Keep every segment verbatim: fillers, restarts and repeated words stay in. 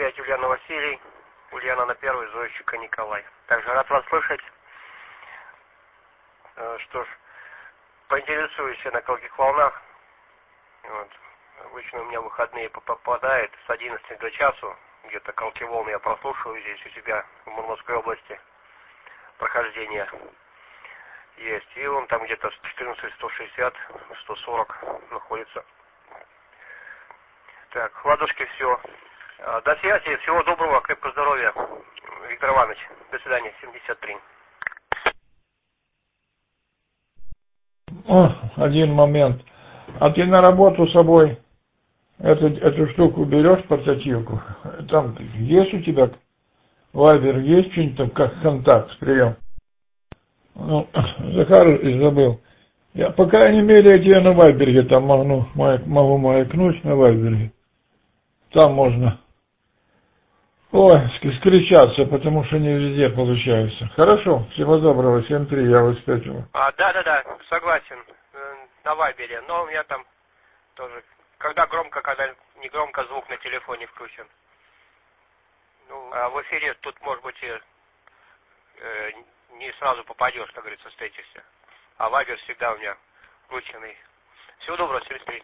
пять Ульяна Василий, Ульяна на первый, Зоищика Николай. Также рад вас слышать. Что ж, поинтересуюсь я на каких волнах. Вот. Обычно у меня выходные попадает с одиннадцати до часу. Где-то колки волны я прослушиваю здесь у себя в Мурманской области. Прохождение есть. И он там где-то с четырнадцати сто шестьдесят сто сорок находится. Так, ладушки, все. До связи, всего доброго, крепкого здоровья, Виктор Иванович. До свидания, семьдесят три. О, один момент. А ты на работу с собой эту, эту штуку берешь, портативку? Там есть у тебя вайбер, есть что-нибудь там, как контакт, прием? Ну, Захар забыл. Я, по крайней мере, я тебе на вайбере там могу, могу маякнуть на вайбере. Там можно, ой, скричаться, потому что не везде получается. Хорошо, всего доброго, семь три, я вас спятил. А, да, да, да, согласен, на вайбере, но у меня там тоже, когда громко, когда не громко, звук на телефоне включен. Ну, а в эфире тут, может быть, и, э, не сразу попадешь, как говорится, встретишься. А вайбер всегда у меня включенный. Всего доброго, семьдесят три.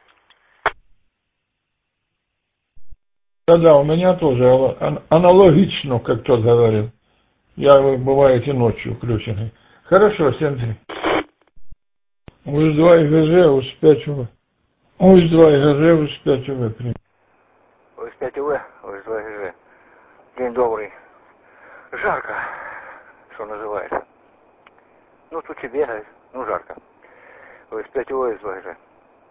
Да-да, у меня тоже аналогично, как тот говорил. Я, бывает, и ночью включенный. Хорошо, семь три. Уж два ИГЖ, уж пять УВ. Уж два ИГЖ, уж пять УВ. Уж пять УВ, уж два ИГЖ. День добрый. Жарко, что называется. Ну, тут тебе, ну, жарко. Уж пять УВ, уж два ИГЖ.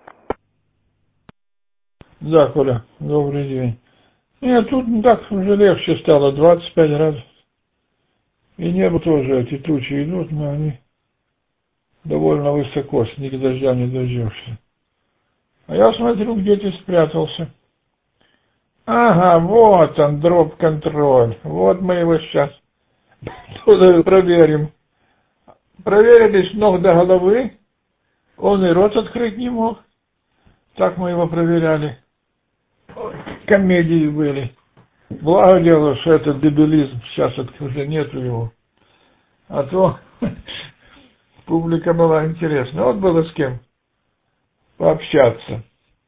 Да, Коля, добрый день. Нет, тут так уже легче стало, двадцать пять градусов. И небо тоже, эти тучи идут, но они довольно высоко, с них дождя не дождешься. А я смотрю, где ты спрятался. Ага, вот он, дроп-контроль. Вот мы его сейчас проверим. Проверили с ног до головы. Он и рот открыть не мог. Так мы его проверяли. Комедии были. Благо дело, что этот дебилизм сейчас уже нету его. А то публика была интересна. Вот было с кем пообщаться.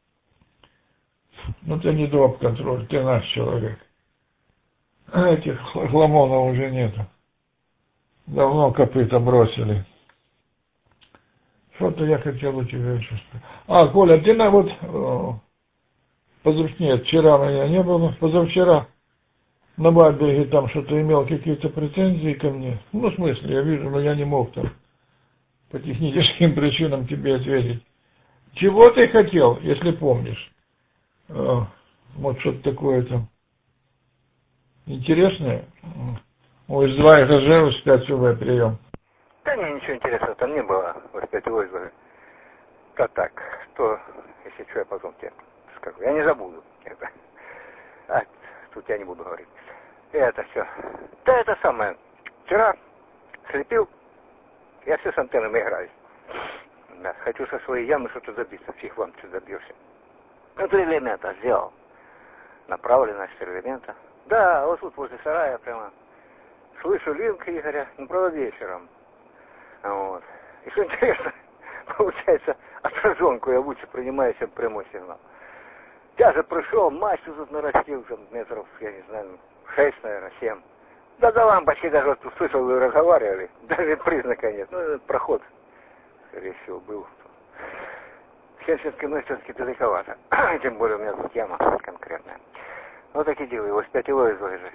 Ну ты не доп-контроль, ты наш человек. А этих хламонов уже нету. Давно копыта бросили. Что-то я хотел у тебя еще сказать. А, Коля, ты на вот... Позавчера, нет, вчера меня не было, позавчера на Вайбере там что-то имел какие-то претензии ко мне. Ну, в смысле, я вижу, но я не мог там по техническим причинам тебе ответить. Чего ты хотел, если помнишь? А, вот что-то такое там интересное. Ой, два ИГЖ, уж пять УВ прием. Да не, ничего интересного там не было. Уж пять УВ, как так, что, если что, я потом тебе скажу. Я не забуду. Это. А, тут я не буду говорить. Это все. Да это самое. Вчера слепил. Я все с антеннами играюсь. Да, хочу со своей ямы что-то добиться. Фиг вам что добьешься. Ну, три элемента сделал. Направленность элемента. Да, вот тут возле сарая прямо. Слышу линк Игоря. Ну, правда, вечером. Вот. И что интересно, получается, отраженку я лучше принимаю, чем прямой сигнал. Я же пришел, мастер тут нарастил, там, метров, я не знаю, шесть, наверное, семь. Да до лампочки даже вот услышал, вы разговаривали, даже признака нет. Ну, этот проход, скорее всего, был. семьдесят километров все-таки далековато. Тем более у меня тут яма конкретная. Вот такие дела, его с пять ИГЖ же.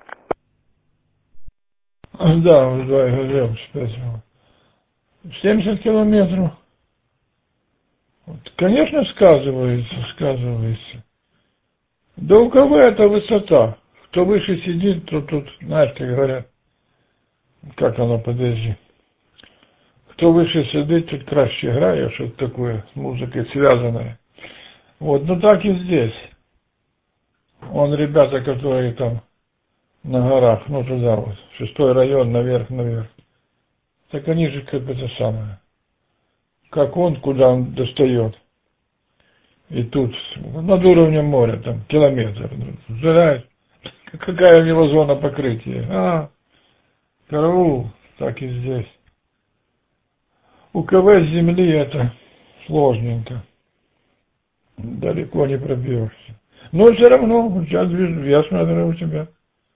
Да, уж два ИГЖ, с пять ИГЖ. семьдесят километров. Вот, конечно, сказывается, сказывается. Да у кого это высота? Кто выше сидит, то тут, знаешь, как говорят, как оно, подожди. Кто выше сидит, тут краще играет, что-то такое с музыкой связанное. Вот, ну так и здесь. Вон ребята, которые там на горах, ну туда вот, шестой район, наверх, наверх. Так они же как это самое. Как он, куда он достает. И тут, над уровнем моря, там, километр. Взирает, какая у него зона покрытия. А, караул, так и здесь. У КВ с земли это сложненько. Далеко не пробьешься. Но все равно, у тебя движ... я смотрю, у тебя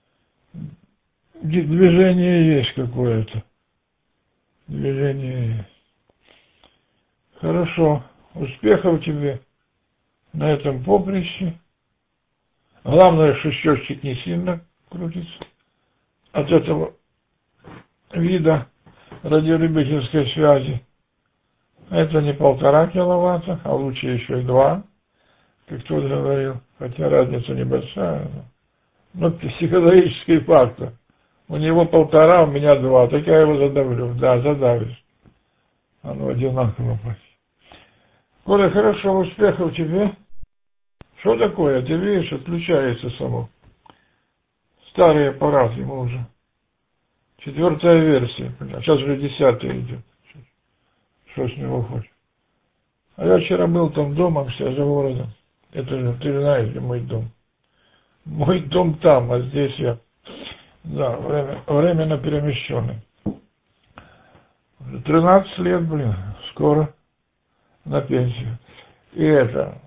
движение есть какое-то. Движение есть. Хорошо. Успехов тебе на этом поприще. Главное, что счетчик не сильно крутится. От этого вида радиолюбительской связи. Это не полтора киловатта, а лучше еще и два, как кто-то говорил. Хотя разница небольшая. Но психологический фактор. У него полтора, у меня два. Так я его задавлю. Да, задавишь. Оно одинаково почти. Коля, хорошо, успехов тебе. Что такое? Ты видишь, отключается само. Старый аппарат ему уже. Четвертая версия. А сейчас уже десятая идет. Что с него хочешь? А я вчера был там дома, все за городом. Это же, ты знаешь, где мой дом. Мой дом там, а здесь я, да, время, временно перемещенный. тринадцать лет, блин, скоро на пенсию. И это,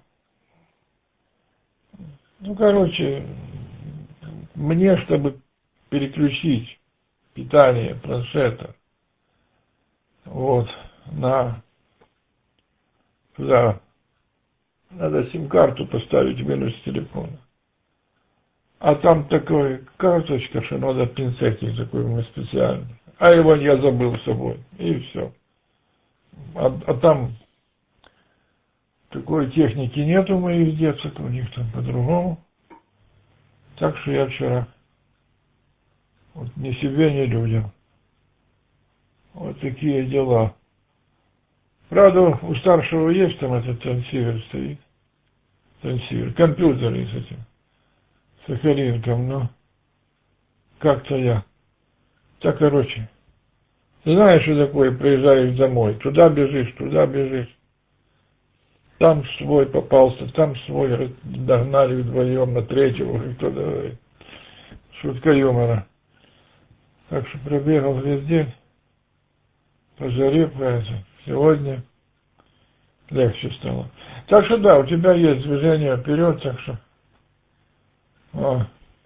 ну, короче, мне, чтобы переключить питание планшета, вот, на, туда, надо сим-карту поставить в минус телефона. А там такая карточка, что надо пинцетик такой мы специальный. А его я забыл с собой. И все. А, а там такой техники нет у моих деток, у них там по-другому. Так что я вчера вот ни себе, ни людям. Вот такие дела. Правда, у старшего есть там этот трансивер стоит. Трансивер. Компьютер с этим. Сахалинком, но как-то я. Так, короче. Знаешь, что такое, приезжаешь домой. Туда бежишь, туда бежишь. Там свой попался, там свой догнали вдвоем, на третьего уже кто-то говорит. Шутка юмора. Так что пробегал весь день. По жаре, по это. Сегодня легче стало. Так что да, у тебя есть движение вперед, так что о,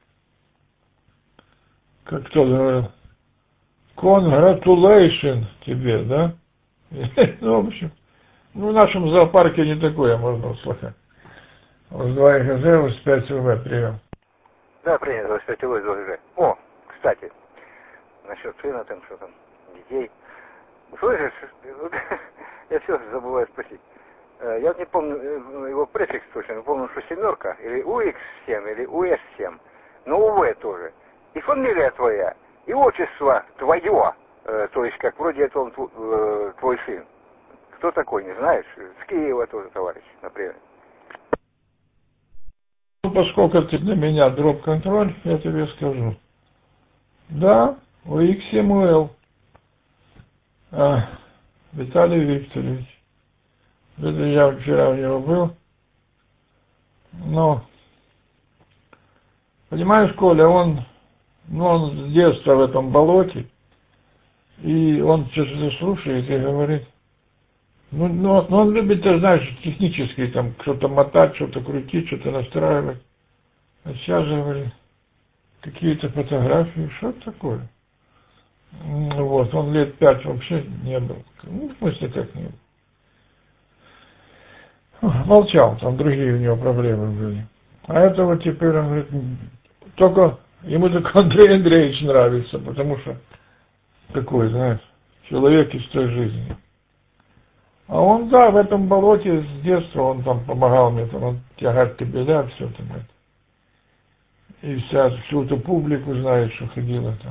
как кто говорил, congratulation тебе, да? Ну, в общем, ну, в нашем зоопарке не такое можно услышать. С два ГЗ, с пять УВ прием. Да, принято, с пять УВ, с два ГЗ. О, кстати, насчет сына там, что там, детей. Слышишь, я все забываю спросить. Я не помню его префикс точно, но помню, что семерка, или У Икс семь, или У Эс семь, но У В тоже. И фамилия твоя, и отчество твое, э, то есть, как вроде это он э, твой сын. Кто такой, не знаешь? С Киева тоже товарищ, например. Ну, поскольку ты для меня дроп-контроль, я тебе скажу. Да, У Икс семь У Л. А, Виталий Викторович. Это я вчера у него был. Но, понимаешь, Коля, он, ну, он с детства в этом болоте, и он что-то слушает и говорит, ну, ну, ну, он любит, ты знаешь, технически там что-то мотать, что-то крутить, что-то настраивать. А сейчас же, говорит, какие-то фотографии, что это такое? Вот, он лет пять вообще не был. Ну, в смысле, как не был. Молчал, там другие у него проблемы были. А это вот теперь, он говорит, только, ему только Андрей Андреевич нравится, потому что такой, знаешь, человек из той жизни. А он, да, в этом болоте с детства, он там помогал мне, там, он тягать кабеля, все там это. И вся, всю эту публику знает, что ходила там.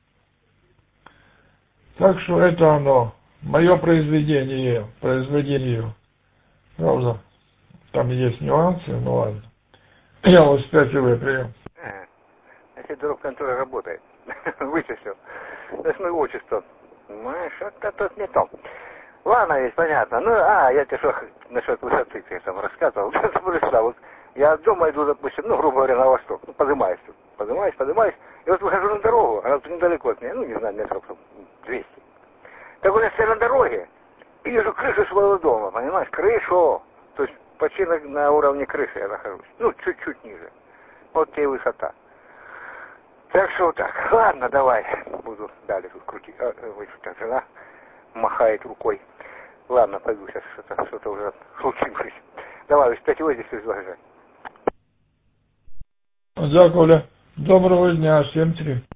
Так что это оно, мое произведение, произведение. Правда, там есть нюансы, ну ладно. Я вас пять УВ прием. Ага. Если дроп-контроль работает, вычислил. То есть мое отчество. Понимаешь, это тут не то. Ладно, ведь понятно. Ну, а, я тебе что насчет высоты ты там рассказывал. Вот я дома иду, допустим, ну, грубо говоря, на восток. Ну, поднимаюсь тут. Поднимаюсь. поднимаюсь, поднимаюсь, и вот выхожу на дорогу, она тут недалеко от меня, ну, не знаю, метров двести. Так вот я стою на дороге и вижу крышу своего дома, понимаешь, крышу, то есть почти на, на уровне крыши я нахожусь, ну, чуть-чуть ниже. Вот тебе и высота. Так что вот так, ладно, давай, буду далее тут крутить, а, ой, что-то жена махает рукой. Ладно, пойду, сейчас что-то, что-то уже случилось. Давай, кстати, вот здесь изложи. Дякую. Доброго дня, всем три.